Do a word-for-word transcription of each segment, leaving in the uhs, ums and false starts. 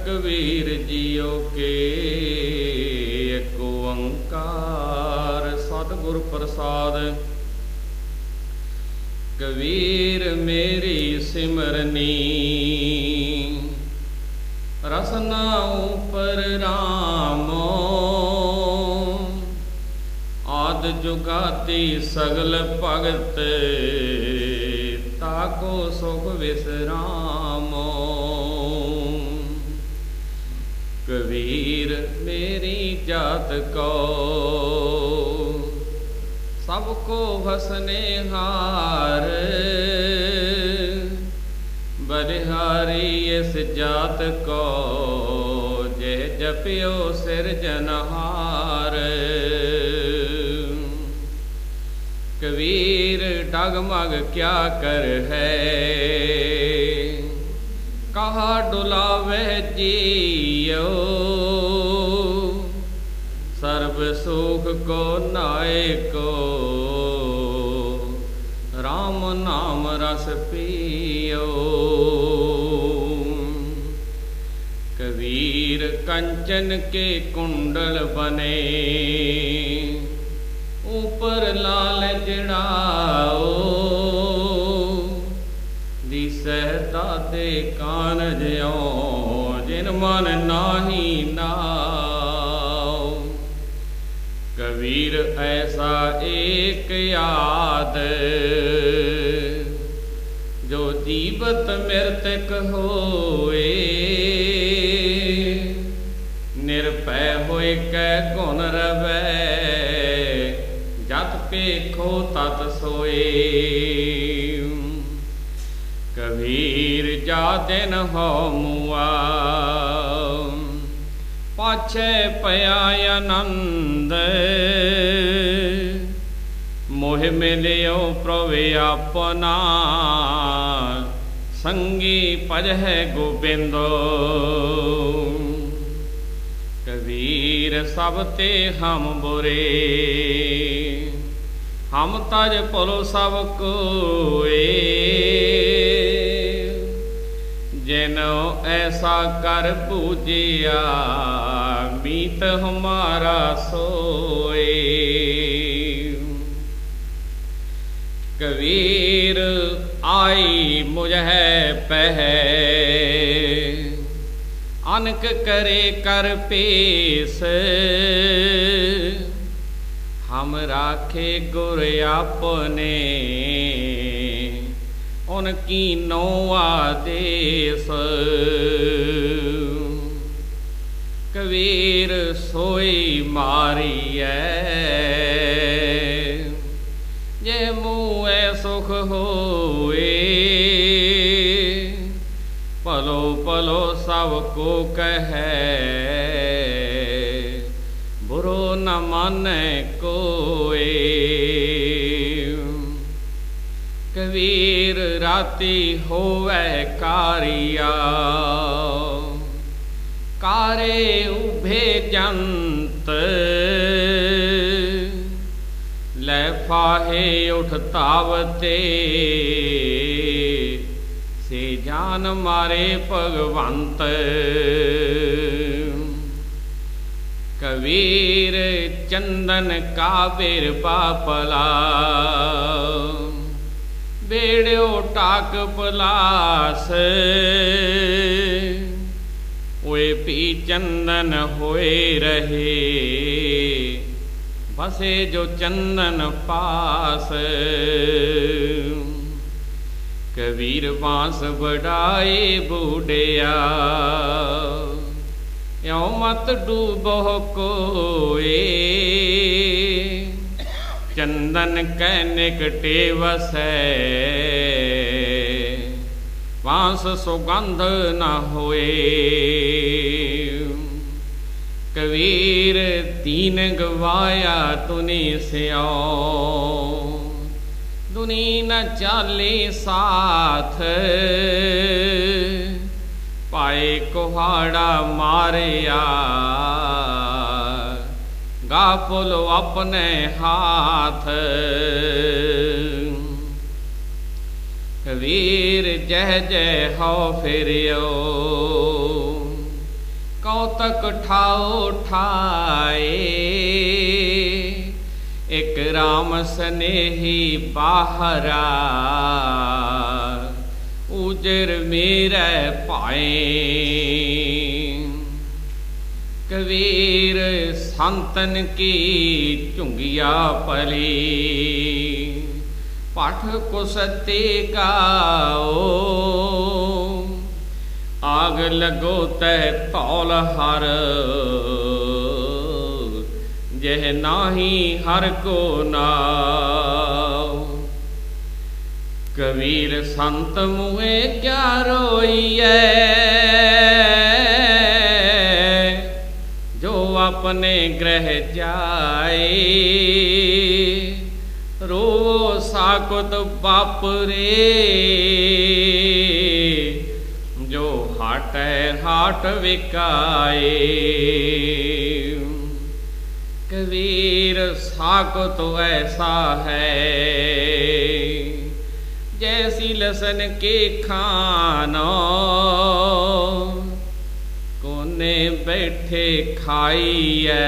कबीर जियो के एक ओंकार सतगुर प्रसाद। कबीर मेरी सिमरनी रसना ऊपर रामो, आद जुगाती सगल भगत ताको सुख विसरामो। कबीर मेरी जात को सबको भसने हार, बलिहारी इस जात को जे जपियो सिरजनहार। कबीर डगमग क्या कर है कहा डुलावे जियो, सर्व सुख को नाए को राम नाम रस पियो। कबीर कंचन के कुंडल बने ऊपर लाल जड़ाओ, दिसहता दे कान ज्यो जिन मन नाही नाओ। कबीर ऐसा एक याद जो जीवत मृतक होए, निरपै होए कै गुण रवै जत पेखो तत सोए। कबीर जा दिन हो मुआ पाछे पया आनंद, मोह मिलियो प्रभु अपना संगी भजह गोबिंदो। कबीर सब ते हम बुरे हम तज भलो सब कोए, जिनो ऐसा कर पूजिया मीत हमारा सोए। कबीर आई मुझे पह अनक करे कर पेश, हम राखे गुर अपने उनकी नो आदेश। कबीर सोई मारिए ये मुँह सुख होए, पलो पलो सबको कहे बुरो न माने कोई। कबीर राती होवे कारिया कारे उभे जंत, ले फाहे उठ तावते से जान मारे भगवंत। कबीर चंदन का बिरपा पला बेड़ो टाक पलास, ओए पी चंदन होए रहे बसे जो चंदन पास। कबीर बांस बढ़ाए बूढ़िया यो मत डूबो कोए, चंदन कै निकटे वसै बांस सुगंध न होए। कबीर तीन गवाया तुनि स्यो दुनी न चाले साथ, पाए कुहाड़ा मारिया गाफुल अपने हाथ। कबीर जह जय हो फिरियो कौतक ठाओ ठाए। एक राम स्नेही बाहरा उजर मेरे पाए। कबीर संतन की चुंगिया पली पाठ को सत्य गाओ। आग लगो तह तौल हर जह नाही हर को नाव। कबीर संत मुए क्या रोइए जो अपने ग्रह जाए। रो साकुत बाप रे जो हाट हाट विकाए। कबीर साकुत तो ऐसा है जैसी लसन के खानो। कोने बैठे खाइए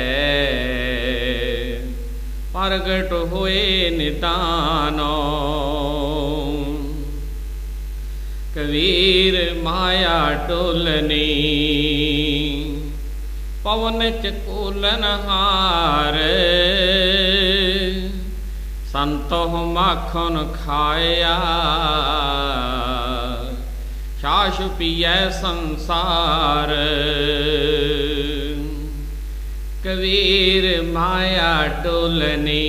प्रगट होए निदानो। कबीर माया टोलनी पवन चकोलन हार। संतो माखन खाया छाछ पिए संसार। कबीर माया टोलनी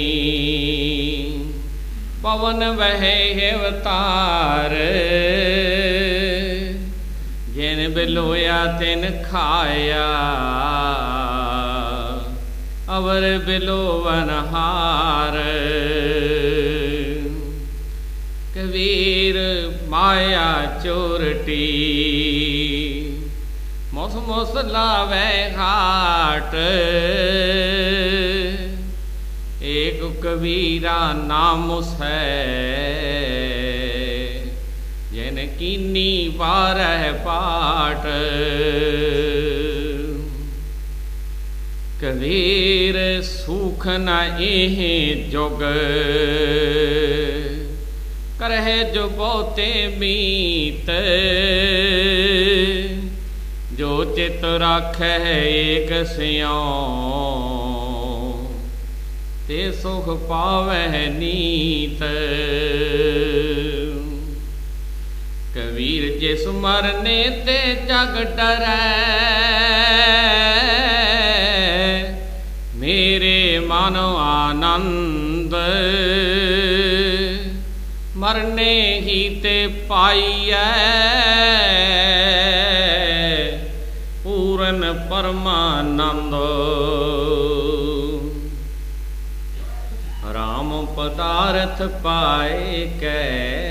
पवन वहे अवतार। जिन बिलोया तिन खाया अवर बिलोवन हार। कबीर माया चोरटी मुस मुस लावे घाट। एक कबीरा नामुस है जिन कीनी बारह पाठ। कबीर सुख न एह जुग करहे जो बहुते मीत। जो चित राखै एक सियों ते सुख पावह नीत। कबीर जिस मरने ते जग डरै मेरे मानो आनंद। मरने ही ते पाइयै पूरन परमानंद। राम पदार्थ पाए कै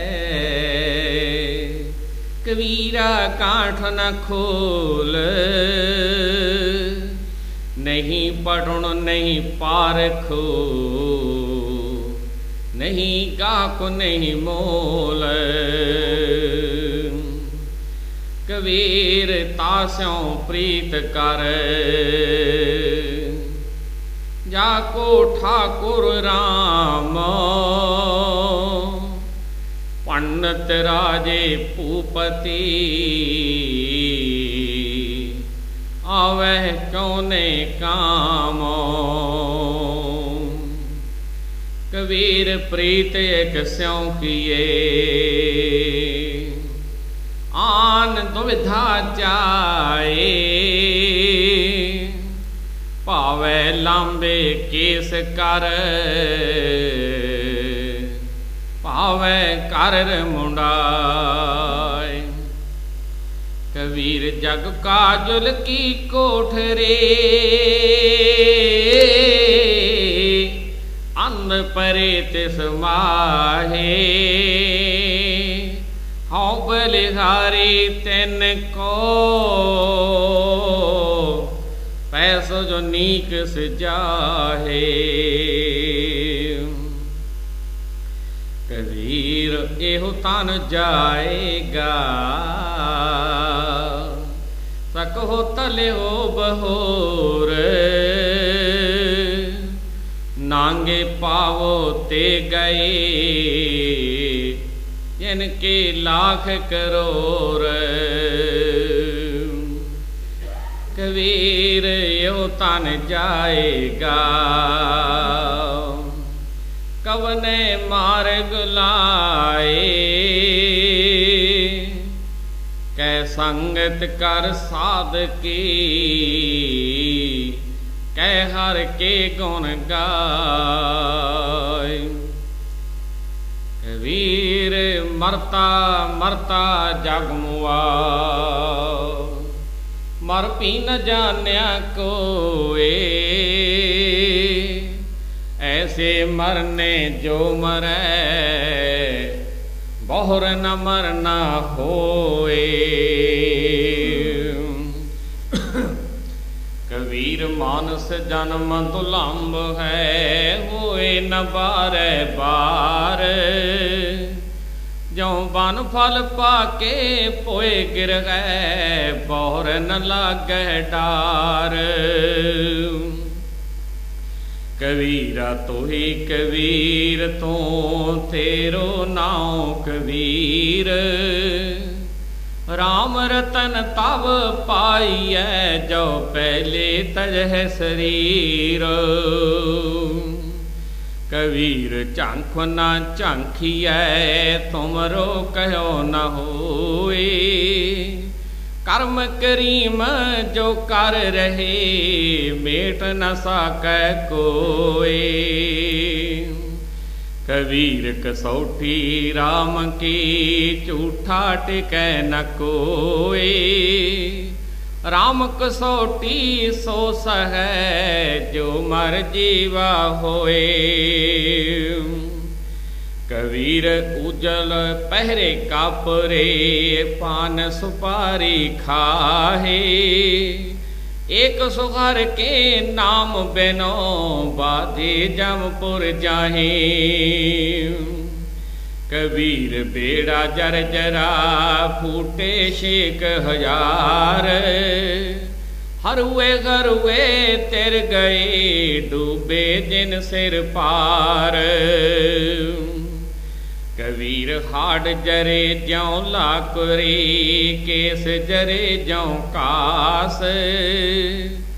कबीरा काठ न खोल। नहीं पढ़ुन नहीं पारखो नहीं गाको नहीं मोल। कबीर तास्यों प्रीत कर जाको ठाकुर राम। पंडित राजे भूपति आवह कौने काम। कबीर प्रीत एक स्यों किए आन दुविधा जाए। पावे लांबे केस कर पावे कर मुंडाए। कबीर जग काजुल की कोठरे अंध परे तिस माहे। हौं बलिहारी तिन को पैसो जो नीक सजाहे। कबीर एहो तन जाएगा सको हो तलियो बहोर, नांगे पावो ते गए इनके लाख करोड़। कबीर यो तन जाएगा कवने मार्ग लाए, कै संगत कर साधकी कै हर के गुण गाय। कबीर मरता मरता जग मुआ, मर भी न जान्या कोए, ऐसे मरने जो मरै बहुर न मरना होए। कबीर मानस जन्म दुलंब है, होए न बारे बार, ज्यों बन फल पाके पोए गिर गए बहुर न लागे डार। कबीरा तू ही कबीर तू तेरो नाम कबीर, राम रतन तब पाइए जो पहले तजह शरीर। कबीर झांख न झांखिए तुमरो कहो न होए, कर्म करीम जो कर रहे मेट न साकै कोई। कबीर कसौटी राम की झूठा टिकै न कोई, राम कसौटी सो सहै जो मर जीवा होए। कबीर उजल पहरे कापरे पान सुपारी खाहे, एक सुहर के नाम बिनो बाधे जमपुर जाहे। कबीर बेड़ा जर जरा फूटे शेख हजार, हरुए गरुए तिर गए डूबे जिन सिर पार। कबीर हाड जरे ज्यों लाकुरी केस जरे ज्यों कास,